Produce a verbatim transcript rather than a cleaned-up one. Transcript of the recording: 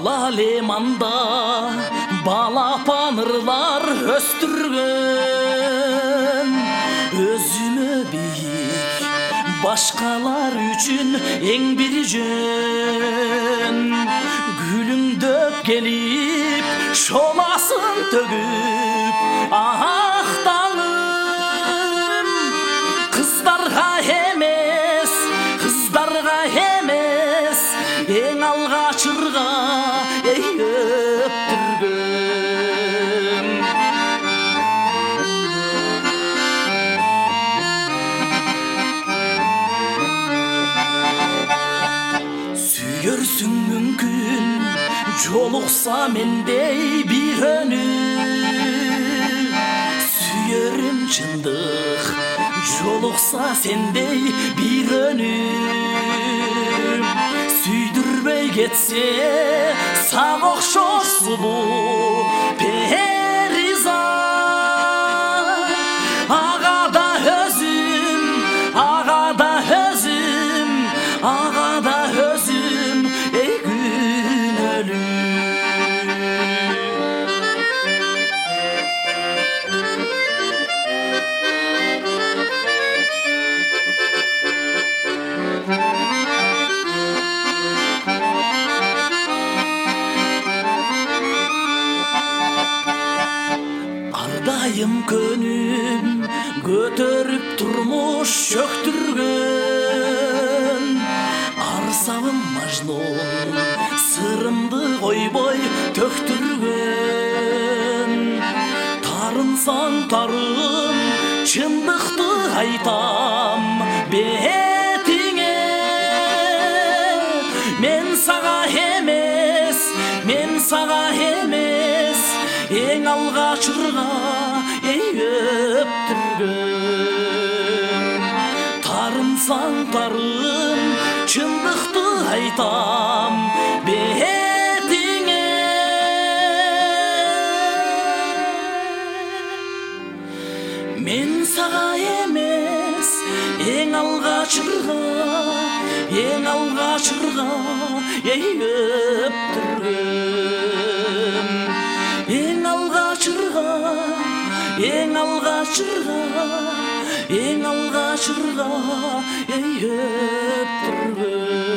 Жалалеманда балапанырлар өстүргөн, өзүмө бийик башкалар үчүн эң бир жөн. Гүлүңдөп келип шоласын төгүп ақтаңым, кыздарга эмес, кыздарга эмес, эң алгачырга эй өптүргөм. Сүйөрсүң мүмкүн жолукса мендей бир өнү, сүйөрүм чындык жолукса сендей бир өнү. Сүйдүрбөй кетсе сага окшош сулуу перизат, ага да өзүм, ага да өзүм, ага да өзүм эй күнөөлүү. Ардайым көнүм көтөрүп турмуш чөктүргөн, арсабым мажнун сырымды койбой төктүргөн. Тарынсаң тарын чындыкты айтам бетиңе, мен сага эмес, мен сага эмес, эң алгачырга эй өптүргөм. Тарынсаң тарын чындыкты айтам бетиңе, мен сага эмес, эң алгачырга, эң алгачырга эй өптүргөм. Эң алгачырга, эң алгачырга, эң алгачырга эй өптүргөм.